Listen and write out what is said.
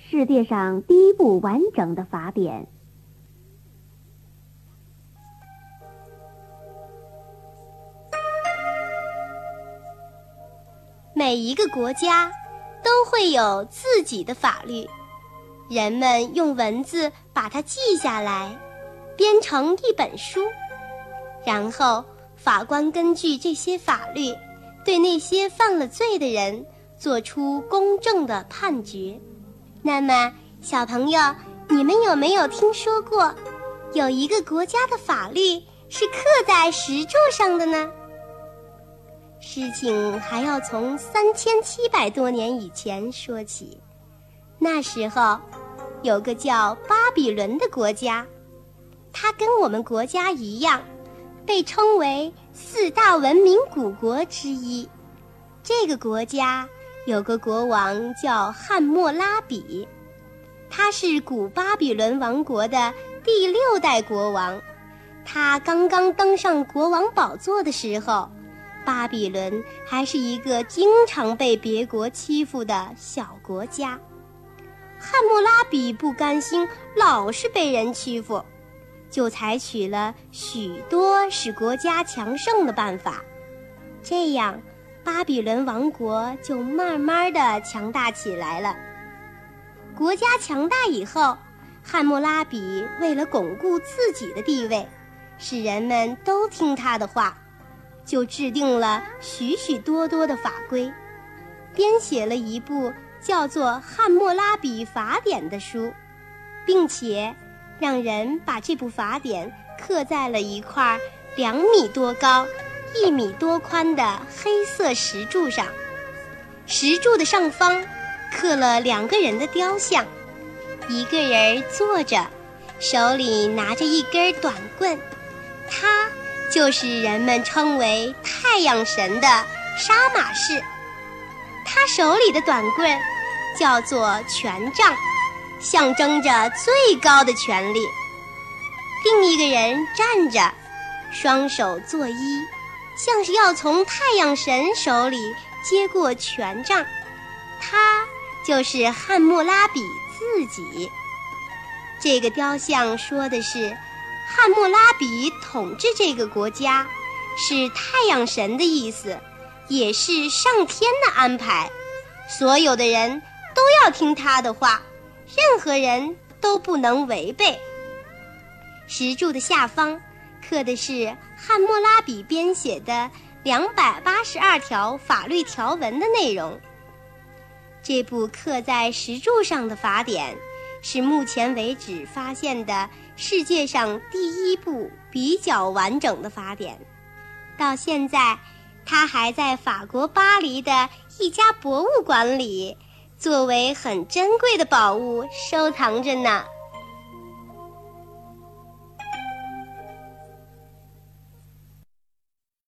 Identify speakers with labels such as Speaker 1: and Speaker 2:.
Speaker 1: 世界上第一部完整的法典。
Speaker 2: 每一个国家都会有自己的法律，人们用文字把它记下来，编成一本书，然后法官根据这些法律，对那些犯了罪的人做出公正的判决。那么，小朋友，你们有没有听说过，有一个国家的法律是刻在石柱上的呢？事情还要从3700多年以前说起。那时候，有个叫巴比伦的国家，它跟我们国家一样，被称为4大文明古国之一。这个国家有个国王叫汉谟拉比，他是古巴比伦王国的第6代国王。他刚刚登上国王宝座的时候，巴比伦还是一个经常被别国欺负的小国家。汉谟拉比不甘心老是被人欺负，就采取了许多使国家强盛的办法，这样巴比伦王国就慢慢地强大起来了。国家强大以后，汉谟拉比为了巩固自己的地位，使人们都听他的话，就制定了许许多多的法规，编写了一部叫做《汉谟拉比法典》的书，并且让人把这部法典刻在了一块2米多高、1米多宽的黑色石柱上。石柱的上方刻了2个人的雕像，一个人坐着，手里拿着一根短棍，他就是人们称为太阳神的沙马士，他手里的短棍叫做权杖，象征着最高的权力。另一个人站着，双手作揖，像是要从太阳神手里接过权杖，他就是汉谟拉比自己。这个雕像说的是汉谟拉比统治这个国家，是太阳神的意思，也是上天的安排，所有的人都要听他的话，任何人都不能违背。石柱的下方刻的是汉谟拉比编写的282条法律条文的内容。这部刻在石柱上的法典是目前为止发现的世界上第一部比较完整的法典，到现在它还在法国巴黎的一家博物馆里作为很珍贵的宝物收藏着呢。